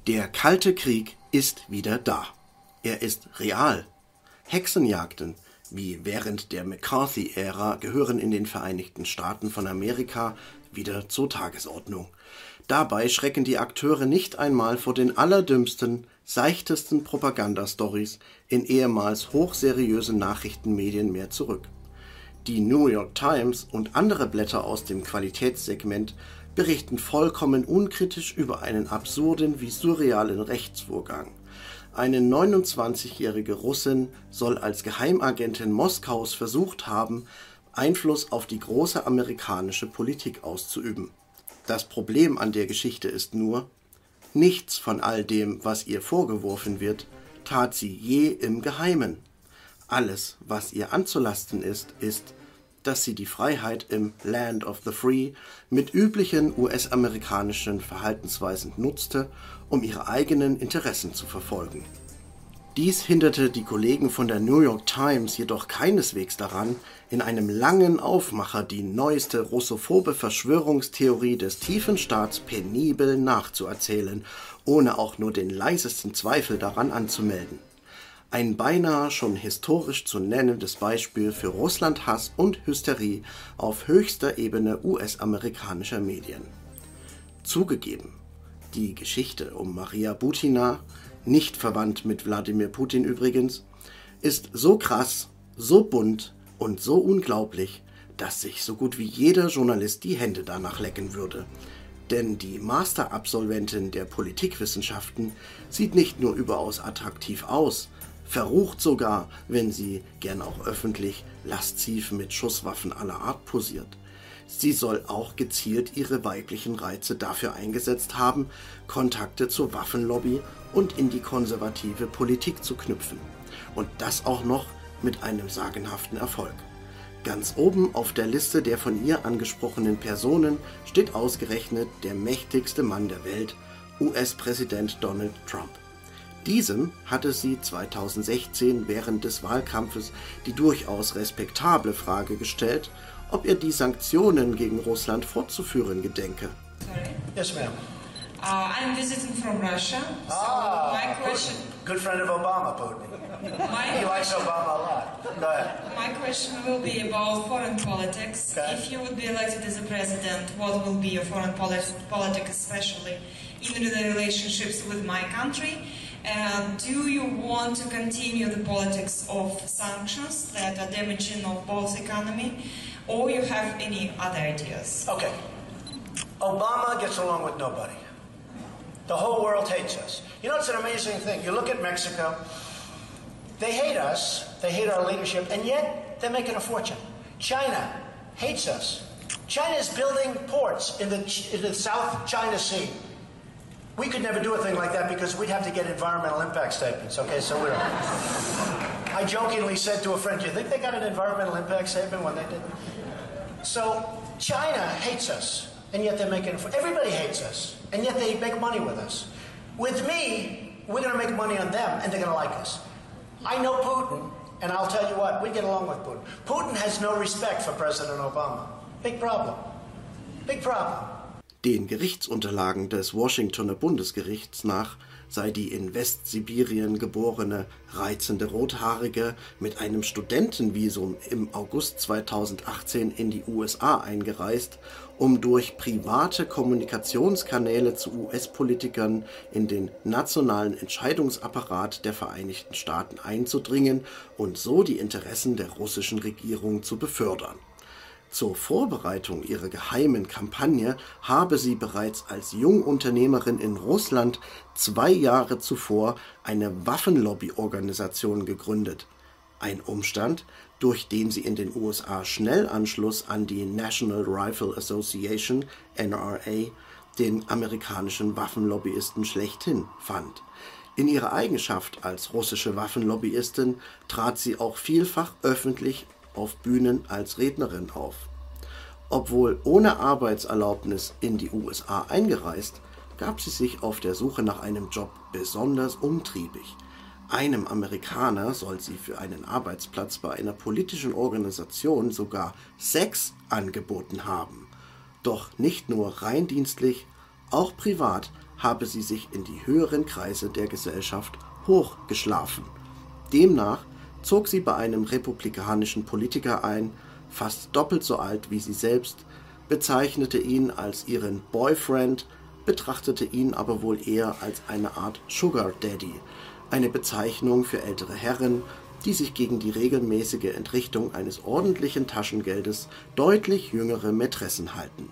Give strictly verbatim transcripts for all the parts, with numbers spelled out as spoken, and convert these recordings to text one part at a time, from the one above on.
Der Kalte Krieg ist wieder da. Er ist real. Hexenjagden, wie während der McCarthy-Ära, gehören in den Vereinigten Staaten von Amerika wieder zur Tagesordnung. Dabei schrecken die Akteure nicht einmal vor den allerdümmsten, seichtesten Propagandastories in ehemals hochseriösen Nachrichtenmedien mehr zurück. Die New York Times und andere Blätter aus dem Qualitätssegment berichten vollkommen unkritisch über einen absurden wie surrealen Rechtsvorgang. Eine neunundzwanzigjährige Russin soll als Geheimagentin Moskaus versucht haben, Einfluss auf die große amerikanische Politik auszuüben. Das Problem an der Geschichte ist nur, nichts von all dem, was ihr vorgeworfen wird, tat sie je im Geheimen. Alles, was ihr anzulasten ist, ist, dass sie die Freiheit im Land of the Free mit üblichen U S-amerikanischen Verhaltensweisen nutzte, um ihre eigenen Interessen zu verfolgen. Dies hinderte die Kollegen von der New York Times jedoch keineswegs daran, in einem langen Aufmacher die neueste russophobe Verschwörungstheorie des tiefen Staats penibel nachzuerzählen, ohne auch nur den leisesten Zweifel daran anzumelden. Ein beinahe schon historisch zu nennendes Beispiel für Russlandhass und Hysterie auf höchster Ebene U S-amerikanischer Medien. Zugegeben, die Geschichte um Maria Butina, nicht verwandt mit Wladimir Putin übrigens, ist so krass, so bunt und so unglaublich, dass sich so gut wie jeder Journalist die Hände danach lecken würde. Denn die Masterabsolventin der Politikwissenschaften sieht nicht nur überaus attraktiv aus, verrucht sogar, wenn sie, gern auch öffentlich, lasziv mit Schusswaffen aller Art posiert. Sie soll auch gezielt ihre weiblichen Reize dafür eingesetzt haben, Kontakte zur Waffenlobby und in die konservative Politik zu knüpfen. Und das auch noch mit einem sagenhaften Erfolg. Ganz oben auf der Liste der von ihr angesprochenen Personen steht ausgerechnet der mächtigste Mann der Welt, U S-Präsident Donald Trump. Diesem hatte sie zweitausendsechzehn während des Wahlkampfes die durchaus respektable Frage gestellt, ob er die Sanktionen gegen Russland fortzuführen gedenke. Sorry? Yes, ma'am. Uh, I'm visiting from Russia, so Ah, my question, good friend of Obama, Putin. He my, likes Obama a lot. Go ahead. my question will be about foreign politics. Okay. If you would be elected as a president, what will be your foreign poli- politics, especially in the relationships with my country? And do you want to continue the politics of sanctions that are damaging of both economy, or you have any other ideas? Okay. Obama gets along with nobody. The whole world hates us. You know, it's an amazing thing. You look at Mexico, they hate us, they hate our leadership, and yet they're making a fortune. China hates us. China is building ports in the, in the South China Sea. We could never do a thing like that because we'd have to get environmental impact statements, okay? So we're... I jokingly said to a friend, do you think they got an environmental impact statement when they did? So China hates us, and yet they're making... Everybody hates us, and yet they make money with us. With me, we're going to make money on them, and they're going to like us. I know Putin, and I'll tell you what, we get along with Putin. Putin has no respect for President Obama. Big problem. Big problem. Den Gerichtsunterlagen des Washingtoner Bundesgerichts nach sei die in Westsibirien geborene, reizende Rothaarige mit einem Studentenvisum im August zweitausendachtzehn in die U S A eingereist, um durch private Kommunikationskanäle zu U S-Politikern in den nationalen Entscheidungsapparat der Vereinigten Staaten einzudringen und so die Interessen der russischen Regierung zu befördern. Zur Vorbereitung ihrer geheimen Kampagne habe sie bereits als Jungunternehmerin in Russland zwei Jahre zuvor eine Waffenlobbyorganisation gegründet. Ein Umstand, durch den sie in den U S A schnell Anschluss an die National Rifle Association, N R A, den amerikanischen Waffenlobbyisten schlechthin, fand. In ihrer Eigenschaft als russische Waffenlobbyistin trat sie auch vielfach öffentlich auf Bühnen als Rednerin auf. Obwohl ohne Arbeitserlaubnis in die U S A eingereist, gab sie sich auf der Suche nach einem Job besonders umtriebig. Einem Amerikaner soll sie für einen Arbeitsplatz bei einer politischen Organisation sogar Sex angeboten haben. Doch nicht nur rein dienstlich, auch privat habe sie sich in die höheren Kreise der Gesellschaft hochgeschlafen. Demnach zog sie bei einem republikanischen Politiker ein, fast doppelt so alt wie sie selbst, bezeichnete ihn als ihren Boyfriend, betrachtete ihn aber wohl eher als eine Art Sugar Daddy, eine Bezeichnung für ältere Herren, die sich gegen die regelmäßige Entrichtung eines ordentlichen Taschengeldes deutlich jüngere Mätressen halten.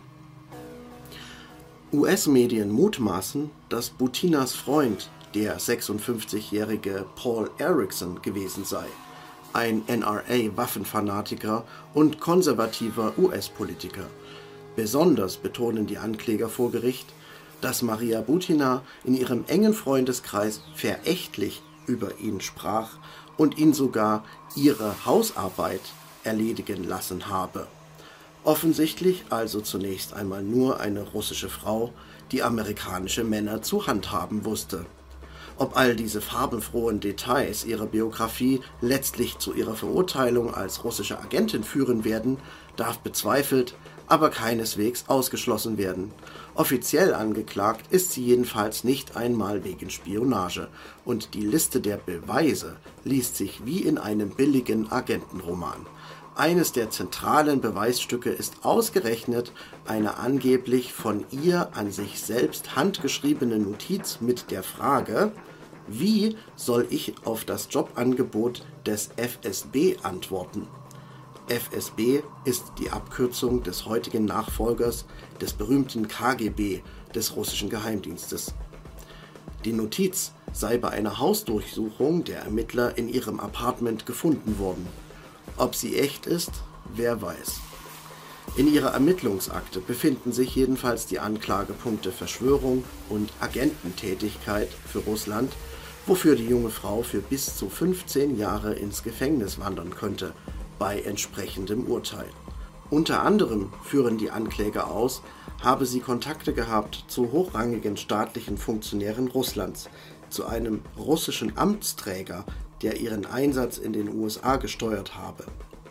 U S-Medien mutmaßen, dass Butinas Freund der sechsundfünfzigjährige Paul Erickson gewesen sei, ein N R A-Waffenfanatiker und konservativer U S-Politiker. Besonders betonen die Ankläger vor Gericht, dass Maria Butina in ihrem engen Freundeskreis verächtlich über ihn sprach und ihn sogar ihre Hausarbeit erledigen lassen habe. Offensichtlich also zunächst einmal nur eine russische Frau, die amerikanische Männer zu handhaben wusste. Ob all diese farbenfrohen Details ihrer Biografie letztlich zu ihrer Verurteilung als russische Agentin führen werden, darf bezweifelt, aber keineswegs ausgeschlossen werden. Offiziell angeklagt ist sie jedenfalls nicht einmal wegen Spionage, und die Liste der Beweise liest sich wie in einem billigen Agentenroman. Eines der zentralen Beweisstücke ist ausgerechnet eine angeblich von ihr an sich selbst handgeschriebene Notiz mit der Frage: Wie soll ich auf das Jobangebot des F S B antworten? F S B ist die Abkürzung des heutigen Nachfolgers des berühmten K G B, des russischen Geheimdienstes. Die Notiz sei bei einer Hausdurchsuchung der Ermittler in ihrem Apartment gefunden worden. Ob sie echt ist, wer weiß. In ihrer Ermittlungsakte befinden sich jedenfalls die Anklagepunkte Verschwörung und Agententätigkeit für Russland, wofür die junge Frau für bis zu fünfzehn Jahre ins Gefängnis wandern könnte, bei entsprechendem Urteil. Unter anderem führen die Ankläger aus, habe sie Kontakte gehabt zu hochrangigen staatlichen Funktionären Russlands, zu einem russischen Amtsträger, der ihren Einsatz in den U S A gesteuert habe.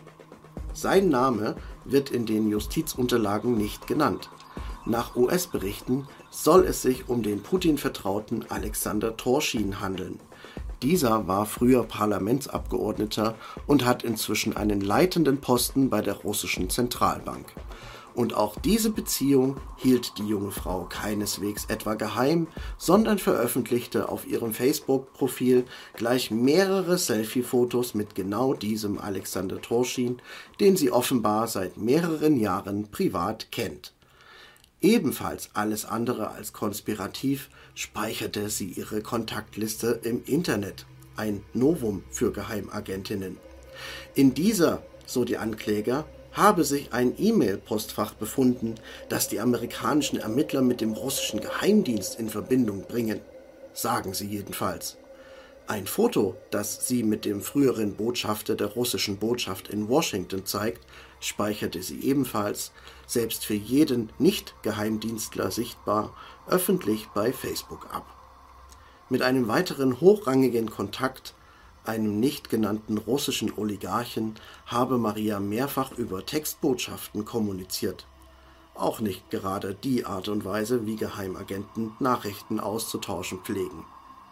Sein Name wird in den Justizunterlagen nicht genannt. Nach U S-Berichten soll es sich um den Putin-Vertrauten Alexander Torschin handeln. Dieser war früher Parlamentsabgeordneter und hat inzwischen einen leitenden Posten bei der russischen Zentralbank. Und auch diese Beziehung hielt die junge Frau keineswegs etwa geheim, sondern veröffentlichte auf ihrem Facebook-Profil gleich mehrere Selfie-Fotos mit genau diesem Alexander Torschin, den sie offenbar seit mehreren Jahren privat kennt. Ebenfalls alles andere als konspirativ speicherte sie ihre Kontaktliste im Internet, ein Novum für Geheimagentinnen. In dieser, so die Ankläger, habe sich ein E-Mail-Postfach befunden, das die amerikanischen Ermittler mit dem russischen Geheimdienst in Verbindung bringen, sagen sie jedenfalls. Ein Foto, das sie mit dem früheren Botschafter der russischen Botschaft in Washington zeigt, speicherte sie ebenfalls, selbst für jeden Nicht-Geheimdienstler sichtbar, öffentlich bei Facebook ab. Mit einem weiteren hochrangigen Kontakt, einem nicht genannten russischen Oligarchen, habe Maria mehrfach über Textbotschaften kommuniziert. Auch nicht gerade die Art und Weise, wie Geheimagenten Nachrichten auszutauschen pflegen.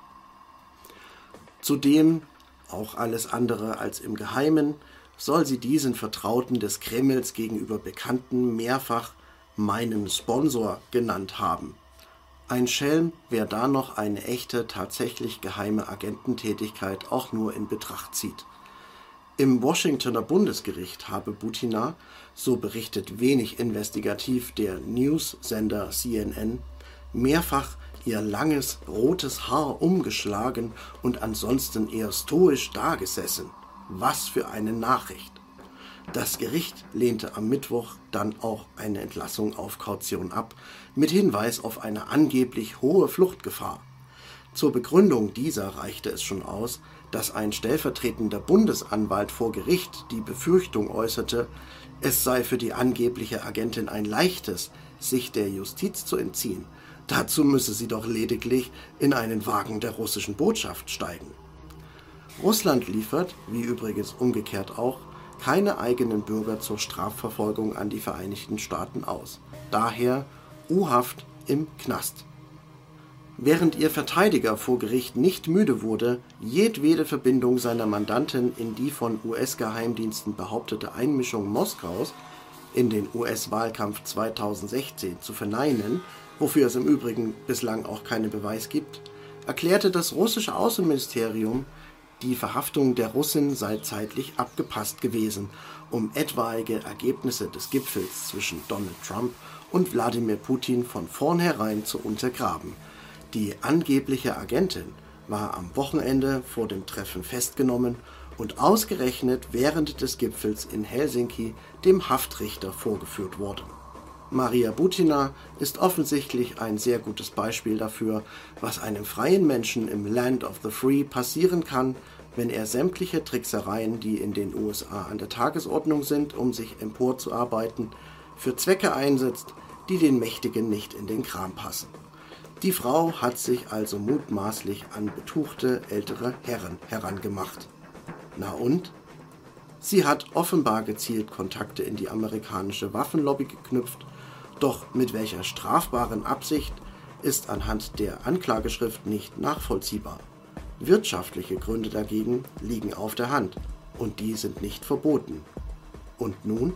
Zudem, auch alles andere als im Geheimen, soll sie diesen Vertrauten des Kremls gegenüber Bekannten mehrfach meinen Sponsor genannt haben. Ein Schelm, wer da noch eine echte, tatsächlich geheime Agententätigkeit auch nur in Betracht zieht. Im Washingtoner Bundesgericht habe Butina, so berichtet wenig investigativ der News-Sender C N N, mehrfach ihr langes, rotes Haar umgeschlagen und ansonsten eher stoisch dagesessen. Was für eine Nachricht! Das Gericht lehnte am Mittwoch dann auch eine Entlassung auf Kaution ab, mit Hinweis auf eine angeblich hohe Fluchtgefahr. Zur Begründung dieser reichte es schon aus, dass ein stellvertretender Bundesanwalt vor Gericht die Befürchtung äußerte, es sei für die angebliche Agentin ein leichtes, sich der Justiz zu entziehen. Dazu müsse sie doch lediglich in einen Wagen der russischen Botschaft steigen. Russland liefert, wie übrigens umgekehrt auch, keine eigenen Bürger zur Strafverfolgung an die Vereinigten Staaten aus. Daher U-Haft im Knast. Während ihr Verteidiger vor Gericht nicht müde wurde, jedwede Verbindung seiner Mandantin in die von U S-Geheimdiensten behauptete Einmischung Moskaus in den U S-Wahlkampf zweitausendsechzehn zu verneinen, wofür es im Übrigen bislang auch keinen Beweis gibt, erklärte das russische Außenministerium, die Verhaftung der Russin sei zeitlich abgepasst gewesen, um etwaige Ergebnisse des Gipfels zwischen Donald Trump und Wladimir Putin von vornherein zu untergraben. Die angebliche Agentin war am Wochenende vor dem Treffen festgenommen und ausgerechnet während des Gipfels in Helsinki dem Haftrichter vorgeführt worden. Maria Butina ist offensichtlich ein sehr gutes Beispiel dafür, was einem freien Menschen im Land of the Free passieren kann, wenn er sämtliche Tricksereien, die in den U S A an der Tagesordnung sind, um sich emporzuarbeiten, für Zwecke einsetzt, die den Mächtigen nicht in den Kram passen. Die Frau hat sich also mutmaßlich an betuchte ältere Herren herangemacht. Na und? Sie hat offenbar gezielt Kontakte in die amerikanische Waffenlobby geknüpft, doch mit welcher strafbaren Absicht ist anhand der Anklageschrift nicht nachvollziehbar. Wirtschaftliche Gründe dagegen liegen auf der Hand und die sind nicht verboten. Und nun?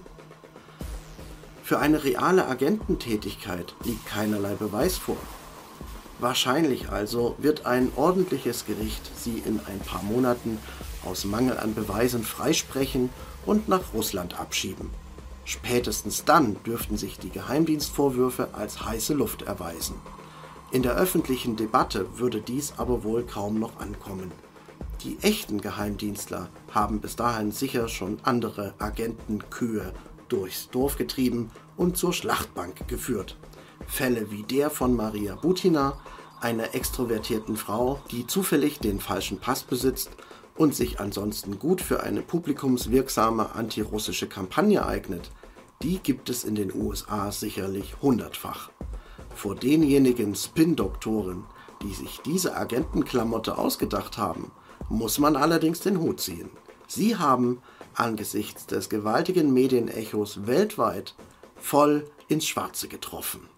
Für eine reale Agententätigkeit liegt keinerlei Beweis vor. Wahrscheinlich also wird ein ordentliches Gericht sie in ein paar Monaten aus Mangel an Beweisen freisprechen und nach Russland abschieben. Spätestens dann dürften sich die Geheimdienstvorwürfe als heiße Luft erweisen. In der öffentlichen Debatte würde dies aber wohl kaum noch ankommen. Die echten Geheimdienstler haben bis dahin sicher schon andere Agentenkühe durchs Dorf getrieben und zur Schlachtbank geführt. Fälle wie der von Maria Butina, einer extrovertierten Frau, die zufällig den falschen Pass besitzt und sich ansonsten gut für eine publikumswirksame antirussische Kampagne eignet, die gibt es in den U S A sicherlich hundertfach. Vor denjenigen Spin-Doktoren, die sich diese Agentenklamotte ausgedacht haben, muss man allerdings den Hut ziehen. Sie haben angesichts des gewaltigen Medienechos weltweit voll ins Schwarze getroffen.